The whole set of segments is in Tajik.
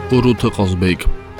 قروت قازبیگ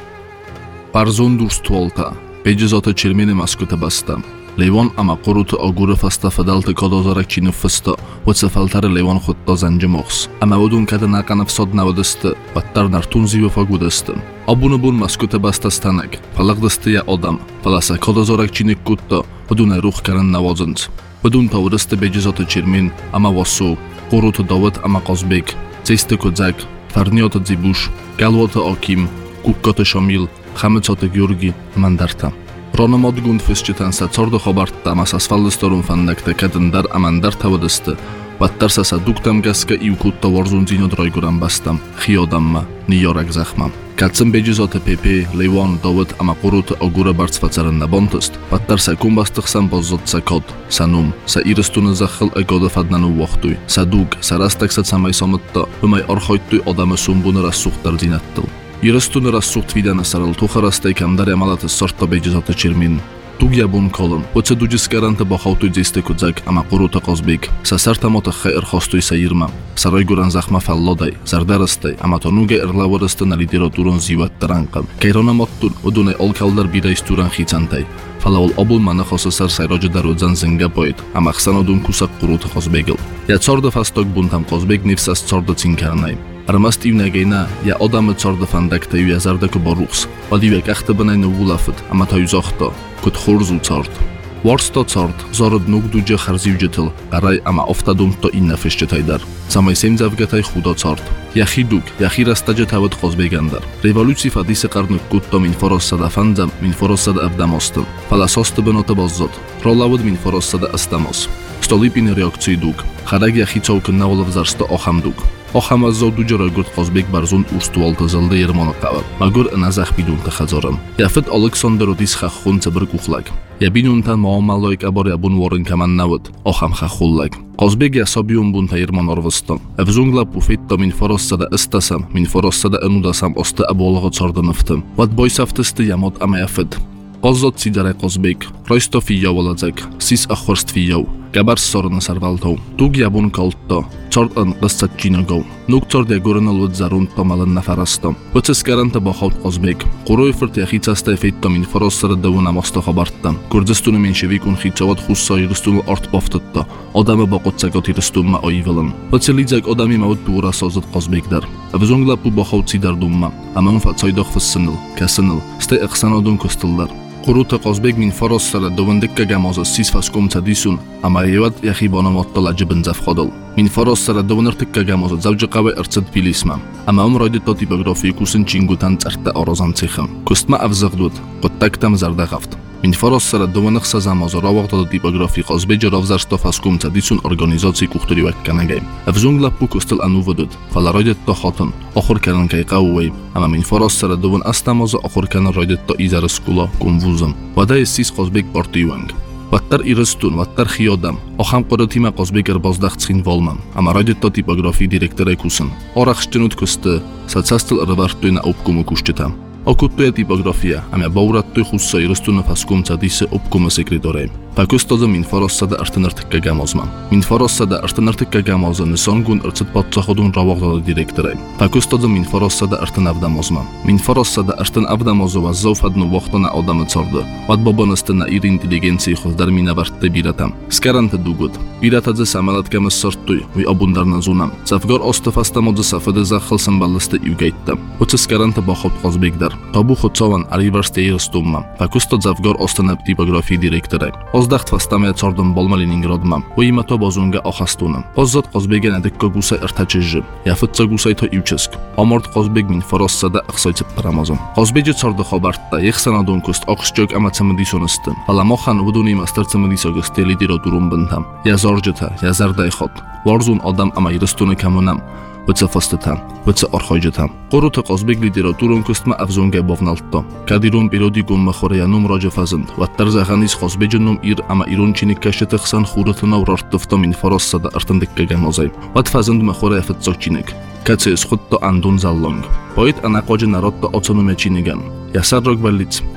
برزون دوست والتا بجزات چرمین مسکوت بستم لیوان اما قروت آگور فستا فدالت کادازارک چینو فستا و سفلتر لیوان خود تا زنج مخص اما ودون کده نقنف صد نودست بدتر نرتون زیو فگودستم آبون بون مسکوت بستستنک فلق دسته یا آدم فلسه کادازارک چینک کتا ودون روح کرن نوازند ودون تاورست بجزات چرمین اما واسو قروت داوت اما قازبیگ زیست کدزک فرنیات زیبوش گلوات آکیم کوکات شامیل خمچات گیورگی مندرتم رانماد گوند فسچتن سچارد خبرت اما ساسفالدستارون فندکته کدندر امندر تودسته بدتر سسدوکتم گسکه ایوکوتا ورزون زینو درایگورم بستم خیادم ما نیارک زخمم کلسم بجزات پیپی لیوان داوت اما قروت آگور برцفацرن نبانتست بدتر سکون بستخسم بازد سکاد سنوم سایرستون زخل اگاده فدننو وقتوی سدوگ سرستک سمای سامتا همای آرخایتوی آدم سومبون رسوخت در زینتتل Երստուն ռասուղտ վիդան ասարալ թուխարաստայ կամդար ямալատը սորտա բեջզատը չիրմին Դուգ յաբուն կոլն ոչը դուջիս կարանտը բախավտույ ձեստե կուձակ ամա կորոտը qozbek սասարտա մոտը խայր խոստույ սայիրմա սարայ գուրան զախմա ֆալլոդայ զարդարստայ ամա տոնուգե էրլավորստը նալիդիրո դուրոն զիվատ տրանկան կայրոնա մոտտուն ոդունե ոլքալդար բիրայ ստուրան խիցանտայ فلاول أبول ما نخصصر سيراج دروزان زنجا بويد أما خسانو دون كوسا قروت قازبيگل يا تصرد فاستوك بونتام قازبيگ نفس از تصرد تينكرنايم أرمست إيوناجينا يا أدم تصرد فندكتا يا زردك باروخس وديوك أخت بناي نولافت أما تايزاختا كت خورزو تصرد وارستا تصرد زارد نوك دوجه خرزيو جتل قراي أما أفتادوم تا إن نفش جتايدر ساماي سيم زفگتاي خودا تصرد يخي دوك يخي رستاجة تاود قازبيگندر ريفولوسي فاديس قرن كوتا من فراس صدا فندم من فراس صدا أبداماستن فلاساست بنات بازد رالود من فراس صدا استماس ستاليبين رياكسي دوك خرج يخي تاوك ناولف زرستا آخم دوك آخم از زودوجه راگرد قازبيگ برزون اوستوالت زلده يرمان قوار مگر نزخ بیدون تخزارم یافت الکساندر ودیس خخون تبر کوخلگ یبینون تن معاملایک ابار یبون وارن کمان نود آخم خخولگ قازبيگ یسابیون بون تیرمان آروستان افزونگلا بوفیتا من فراس صدا استسم من فراس صدا انوداسم است ابوالغ تصرد نفتم ود بایسافتست یماد اما یافت قازات سیدره قازبيگ رایستا فیا ولادزک سیس اخورست فیاو گبر سارن سروالتو دوگ یبون کالتا چارد ان قصت جینگو نوک چارد یگورنال ود زرون تامالن نفرستم و چسکرنت با خود قازبيگ قروی فرت یخیت است فیتا من فراس سر دوون اماست خبرتم کردستون من شویکون خیچواد خوصای رستون آرت بافتتا آدم با قدسگاتی رستون ما آیولن و چلیزگ آدمی موت دورا سازد قازبيگ در افزونگلا بو با خود سی در دوما اما اون فتسایداخ فسنل کسنل سته اخسانادون کستلدر قروت قازبيگ من فراس سر دوندك جماز سیس فسکم تدیسون اما یواد یخی بانامات لجبن زف خدال من فراس سر دونرتك جماز زوج قوي ارتد بیلیسمم اما ام رايد تا تیپوگرافی کوسن چینگوتن ترت آرازم تیخم کستما افزغدود قد تکتم زرده غفت من فراس سر دونخ سزماز راوق تا تیپوگرافی قازبيج رافزرستا فسکم تدیسون ارگانیزاسی کوختری وکنگیم افزونگلا بو کستل انو ودود فلا رايد تا خاتن آخر کردن کی قوی اما من فراس سر دون استماز آخر کردن رايد تا ایزر سکولا کنوزم وده سیس قازبيگ پارتیوانگ بدتر ایرستون بدتر خیادم آخم قراتیم قازبيگر بازدختین والمم اما رايد تا تیپوگرافی دیرکتر کوسن آرخشتنود کسته ساتساستل ارورتوین اوبکومو کوشتم Окутуя типография, ами баураттуй хусса ирыстуна фаскум цадисе обкума секретарем. Пакустаза мин фарассада артынартыкка гамозмам. Мин фарассада артынартыкка гамоза нисонгун арцит патсаходун равагдада директорем. Пакустаза мин фарассада артын авдамозмам. Мин фарассада артын авдамоза ва зауфадну вақтана адамы царды. Вад бабаныстына ир интеллигенции хоздар мина вартты биратам. Скаранты дугуд. Биратадзе самалат кемес сарттуй, уй абундарна зунам. Сафгар остафастамодзе сафаде захылсын баллысты ивгайттам. Оце скаранты бахот Qozbegдар. Табу хотсаван ариварсте ирстуммам. Пакустад завгар останаб типографии директорем. Оздахт фастамя цардам болма Ленинградмам. Уимато базунга ахастунам. Оззат Qozbegen адекка гусай иртачежжим. Яфытца гусай то ивческ. Аморд Qozbeg min фарассада ахсайцып парамазам. Qozbegi царды хабартта ехсанадун куст акшчок амацамадисоныстым. Аламохан вудуни мастарцамадисогысте лидиро дурумбынтам. Я зоржета, я зардай хот. Варзун адам ама ирстуны камунам. Вце фастетам, вце архайжетам. قروت قازبيگ لیتراتورون کستم افزونگه بافنالتا. کدیرون بیرودی گم مخوریانم راج فزند. و ترز خانیس قازبیجنم ایر اما ایرون چینی کشت خسان خورتنا و رارتفتا من فراس صدا ارتندک گمازیم. و تفزند مخوری فتزاک چینک. کسی خود تا اندون زالانگ. باید انقاج نرات تا آتونوم چینگان. یسر راگ بلیت.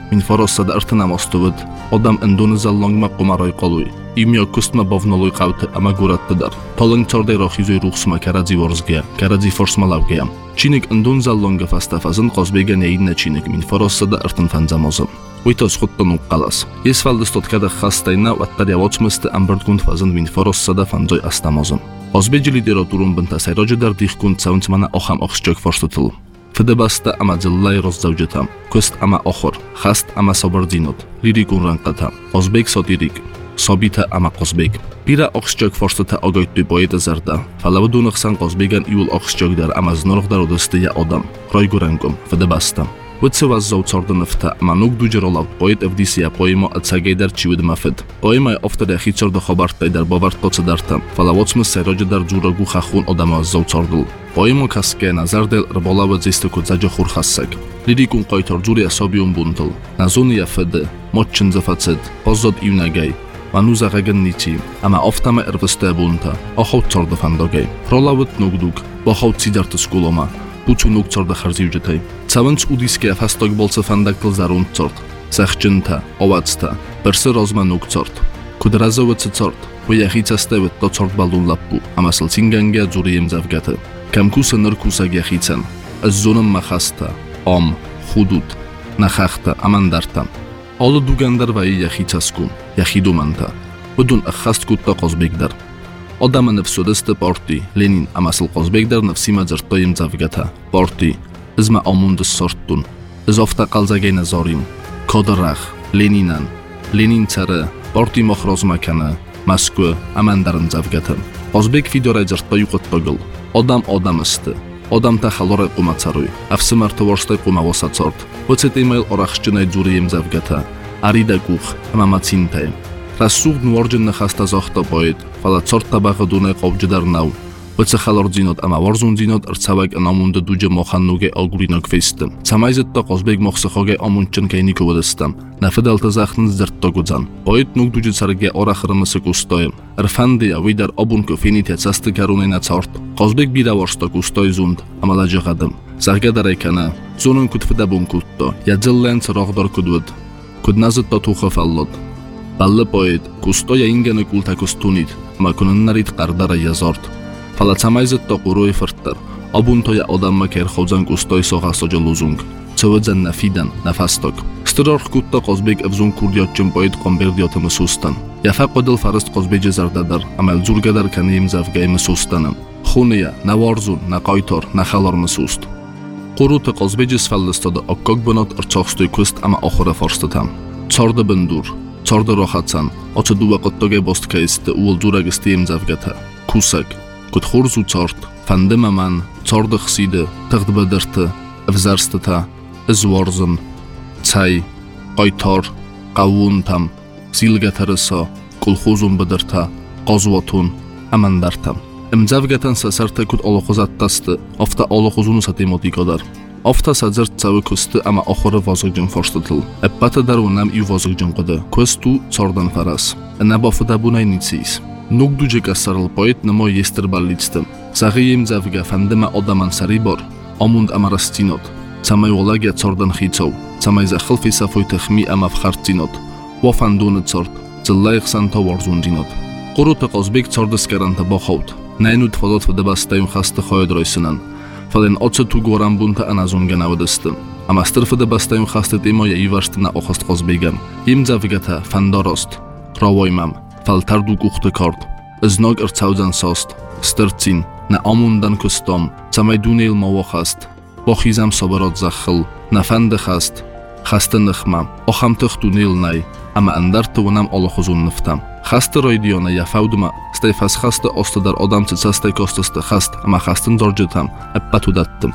min farostada irtinam ostuvud, odam induni zallongma qumaroy qoluy, imyo kustma bovnoloy qavti ama gurattidir. Tolin çorday roxizoy ruxsma karadzi vorzgia, karadzi forsmalavgiam. Chinik indun zallonga fastafazın qozbega neyinna chinik min farostada irtin fanzamozim. Uitos xuttan uqqalas. Yesfaldistot kada xastayna vattar yavochmisti ambirtgund fazın min farostada fanzoy astamozim. Qozbeji literaturun binta sayrojidar dixkund sauntsmana oxam oxschok forstatil. Fidebasta ama zillay rozzavjitam, kust ama oxor, xast ama sobardzinot, lirikun ranqatam, Qozbek sotirik, sobita ama Qozbek. Bira oxschok forstata ogoytty poeta zarda, falavudunixsan Qozbegan iul oxschokdar ama znorgdar odestiya odam, roygurangum, fidebasta. Wytsywa z zawcordynywta, ama nóg duży rolał poet evdisia poimo atsagejdar chiwid mafid. Poima oftada hichor do chobartajdar bovart kocedartam, falawotsmy serojdar dżurogu chachun odama z zawcordul. Poimo kaske nazardel rbolawet zistukut zadzo churchassek. Lirikun koitor dżuria sobium buntul. Nazunia fedy, mocchin zafacyd, pozod iwnagej. Manuza regennici, ama oftame erweste bunta, ochoł cordo fandogej. Rolawet nógdug, bochoł cidarty skuloma. Puçunuk çorda xarzivjitay. Çavınç udiske fastok bolsa fandaktil zarun çort. Saxçinta, ovacta, persi rozmanuk çort. Kudrazovitsi çort. Poyaxica stevit to çort balun lappu, ama silcinganga juriyem zavgati. Kamkusa nirkusa gyaxican. Azzunum maxasta, om, hudud, naxaxta, amandartam. Olu dugandar va yaxicaskum, yaxidumanta. Budun axast kutta Qozbekdar. Odama nefsudiste parti, Lenin amasıl Qozbekdar nefsima zirtoyim zavgata. Parti, izma omundis sorttun. Izofta qalzagayna zorim. Kodirax, Leninan, Lenin tsari, parti moxrozmakana, Moskva, amandarin zavgata. Qozbek fidoray zirtoy qottogil. Odam isti. Odam ta xaloray qumatsaruy. Afsimar tovorstay qumavosa tsort. Vocetemail oraxchynay juriyim zavgata. Arida kuch, amamacintay. Rassugd nuorjin naxasta zoxta poet, fala çorta bağı dunay qovjidar nau. Vıtsı xalordzinot ama warzundzinot irtsavag anamunda duje moxannuge algurinok festim. Samayzitta Qozbek moxsixoge amunchın kayniku vodistam. Nafidalta zaxnin zirtto gudzan. Poet nuk duje sarge oraxırımısı kustoyim. Irfandiya vidar obunku finitya çastı karunayna çort. Qozbek bira warsto kustoy zund, ama lajagadim. Zahgadareykana, zonun kutfida bunkutto, yadzillen çırogdor kudvud. Kudnazitto tuxafallod. Ballı poet, kustoya ingene kulta kustunit, ama kununnarit qardara yazort. Falacamayzitto quroy fırttar, abuntoya odamma kerxovzan kustoy soğasoja luzung. Çövüdzan nafidan, nafastok. Stıror kutta Qozbek evzun kurdyotçun poet qomberdiyotımı sustan. Yafa qodil farist Qozbeci zardadar, ama elzurgadar kaniyim zavgayımı sustanım. Xuniya, na warzun, na qoytor, na xalormı sust. Quruti Qozbeci sfallistada okkog bunot irchoqstoy kust ama oxura forstatam. Çorda bindur. Çorda roxatsan, oczy duwa qottoge bostka iste uol jurag isteyim zavgata. Kusak, kutxurzu çort, fandyma man, çorda xsidi, tığd bedirti, evzarstita, izwarzın, çay, qoytor, qavuntam, zilgatarisa, kulxuzun bedirta, qozvotun, amandartam. Imzavgatan sasarta kut oloxuzattasti, ofta oloxuzunu satimotikoдар. Ofta sadzert cały kusty, ama ochory wozogdzin forstatil. Eppata darunam i wozogdzin qody. Kustu çordan faras. Nabofida bunaynicis. Nuk duce kasarıl poet namo yesterballictim. Zagıyim zavga fandyma odaman saribor. Omund amarastinot. Camay wolagia çordan xicow. Camay zaxilfi safoy texmi ama fxarcinot. Wofanduny çort. Zillayxsan to warzundinot. Quruta Qozbek çordiskaranta boxowt. Naynut fodot fidebastayum xasty xoyodroysynan. Falen oczy tu goran bunta anazunga navodistim. Ama styrfide bastayum xasty timoja i varsztyna ochost Qozbegam. Im zavgata fandorost. Rovoymam. Faltardu kuchty kort. Znog ircaudzan sost. Styrcin. Na omundan kustom. Camay dunil mowo xast. Boxizam soberot zaxil. Na fandy xast. Xasty nixmam. Ocham tych dunil naj. Ama andarty wonam oloxuzun niftam. Xasty roydiyona yafawdma. Stay fas xasty ostadar odamcy castay kostysty xast, ama xastyn dorjitam. Eppatudattim.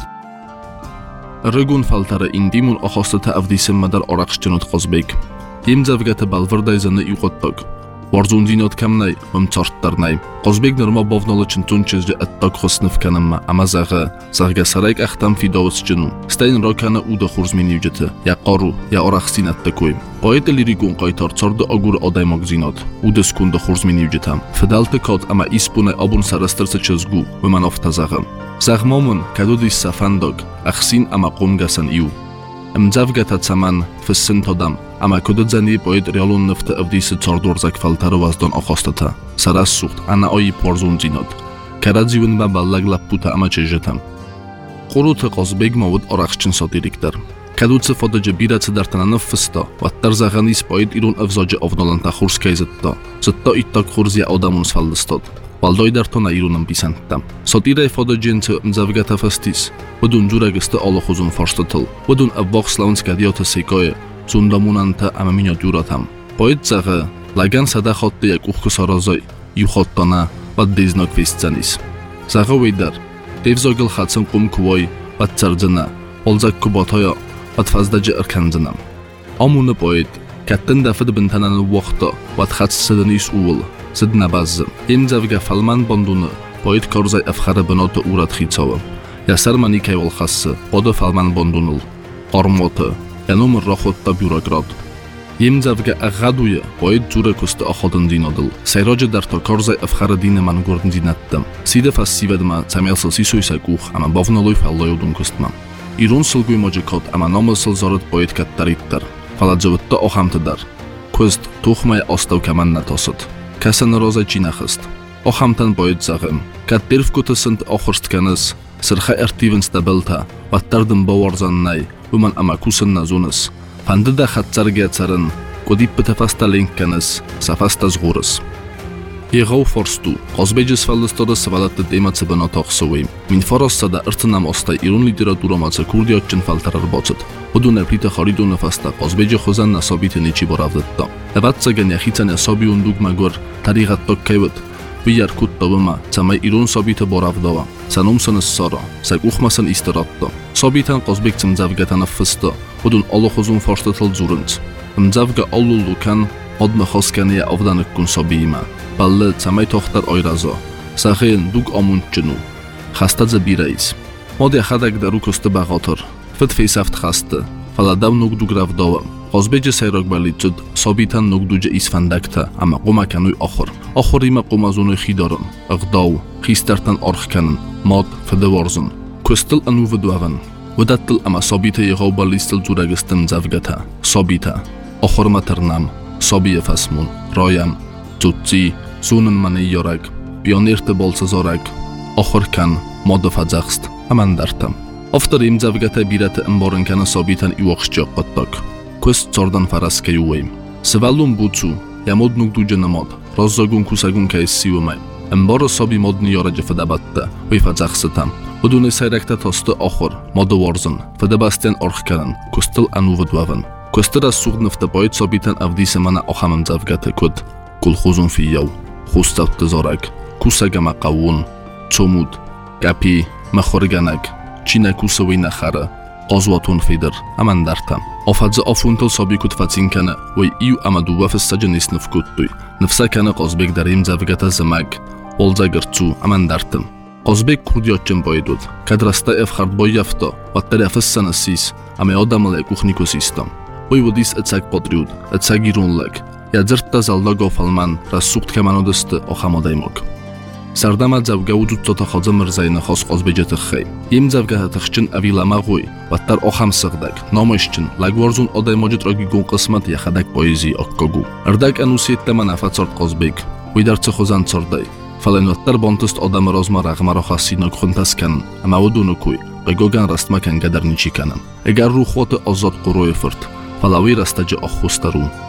Rygun faltary indimul ochostyta avdisim madar oraqshchinut Qozbek. Yim zavgata balvırday zany iqottok. Warzundinot kamnay, çorttarnay. Qozbek nirma bovnolochin tunchizji ettok xosnifkanimma, ama zagga sarayk axtam fidovitschinu. Stayn rokana uda xurzminivjiti, ya qoru, ya oraxsinatda koym. Poeta lirikun qoytor çorda ogur odaymogzinot, uda skunda xurzminivjitam. Fidalty kot, ama ispunay obun sarastyrcy chizgu, wymanofta zagam. Zagmomun kadudis safandog, axsin ama qumgasan iu. Mdzawgata caman tfissyn todam, ama kododzani poet realun nefte avdisi cordor zakfaltaro vazdon okhostata. Saras sucht ana oyi porzun zinod. Karadziwin va ballag lapputa ama chejetam. Qurut Qozbeg mavud oraqchin sodiriktar. Kaduce fodaje birace dartananov fisto, vattar zaghanis poet irun avzoje ovnolanta khurskay zitta. Zitta ittak khurzia odamun sfaldistod. Valdoy dartona irunam pisanttam. Sotiray fodajense mdzawgata fastis. ودون جورگسته آل خوزون فرستتل ودون ابواق سلاونسکا دیات سیکای زوندامونانتا اما مینیاتوراتم باید زغه لگن صدا خاطه یک اوخ سارازای یو خاطانه و دیزناک ویستزنیس زغه ویدر دیوزاگل خدسن قوم کوای و تسرزنه بالزک کباتایا و تفزدج ارکنزنم آمونه باید کتن دفت بنتنن وقتا و تخدس سدنیس اول زد نبازم این زوگه فلمن باندونه باید کارزای افخاره بنات اورات خیتساوه Ясар мани кайвал хассы, ода фалман бондунул. Армота, янум рахотта бюрократ. Емзавга агадуя, поет джура кусты ахадын динадыл. Сайраджа дар та карзай афхара дина ман гордын динаттам. Сида фас сиведма, цамелсал сисойса кух, ама бавналой фаллайодун кустма. Ирун сылгуй маджикат, ама намысыл зарыд поет каттариттар. Фаладжавытта ахамтадар. Куст тухмай астав каман натасыд. Касан раза чинахыст. Ахамтан поет загым. Катберв кутасынд ахырстканыс. Сырха ертивен стабилта, ваттардын бауарзаннай, уман амакусын назуныс. Фандыда хатцарге царын, кодиппыта фаста ленкканыс, сафаста згурыс. Егау форсту, Qozbegis фалдыстады сывалатты демацы бына тақсывайм. Мин фарассада ыртынам остай ирун литературамацы курдиятчын фалтарар бачыд. Удун эплита харидуны фаста Qozbegi хозан насабиты нечи боравдытта. Эватцаген яхицан ясаби ундуг магор, таригаттак кайвыд. Бияр куттавыма, цамай ирун сабиты боравдава. Санумсан السارة، ساقوخمسن استراتتا. صابيتان Qozbeg مزافقة نفستا، ودون الله خزون فرشتتل زورنت. مزافقة اللولو كان admı خاسكانية أفضانك كن صابيما. بله تسمي تختر آيرازا. ساخين دوغ آمونتجنو. خسته زبيريس. مادي خدك درو كست بغاتر. فت في سفت خسته. فلادو نوغ دوغ رفداوه. Qozbegi sayrak balitsud. صابيتان نوغ دوجه إسفندكتا. أما قوما كانوي آخر. آخر إما قومازونوي خيدارن. اغداو. خيسترتن أرخكنن. ماد فدوارزن. كستل أنو فدوغن. ودتل أما صابيته يغاو باليستل جورگستم زفگتا. صابيته. آخر ما ترنم. صابيه فسمون. رايم. Tutsi, sunun mani yorak, pionirte bolsa zorak, آخر کن ماده فزخست همان درتم. افتر امزافگت بیرت امبارن کن صابیتن ایوخش جا قطاک. کست چاردن فرس که یویم. سوالون بودسو، یماد نگدو جنماد، رازاگون کساگون که سیو مای. امبار صابی ماد نیارج فدبته وی فزخستم. بدون سیرکت تاست آخر ماده وارزن. فدبستن آرخ کنن. کستل انو ودوون. کستر از سوق نفت باید صابیتن افدیس من آخم امزافگت کد. كل خوزون في يو خوستات تزارك كوساقا مقاون تومود قابي مخورگانك چينا كوسوي نخاره قازواتون فيدر امان درتم افادز افونتل صابي كود فاتين كان وي ايو اما دوبا في السجن اسنف كودوي نفسا كان Qozbeg در امزافگتا زماك والزاگرتسو امان درتم Qozbeg كردياتچن بايدود كدرستا افخارد باي يفتا واتر افسان السيس اما ادامل اكوخنيكو سيستم وي وديس اتساق پاتريود اتساق يرونلك Ядзыртта залда гофалман рассуқт каманодысты охамадаймок. Сардама завга уджудцота хаза мирзайны хас Qozbegеті хай. Ем завга тахчин авилама гой, ваттар охам сығдаг, намышчин, лагварзун одаймоджит рагигун қысмат яхадак поэзии оккогу. Ардак анусиетта манафа цард Qozbeg, уйдарцы хозан цардай. Фален ваттар бонтыст одамы розма рағмара хасинок хунтаскан, ама удунукуй, гагоган растмакан гадарничиканан. Эгар рухоты азад қуруй фырт, фалави растаджи оххустару.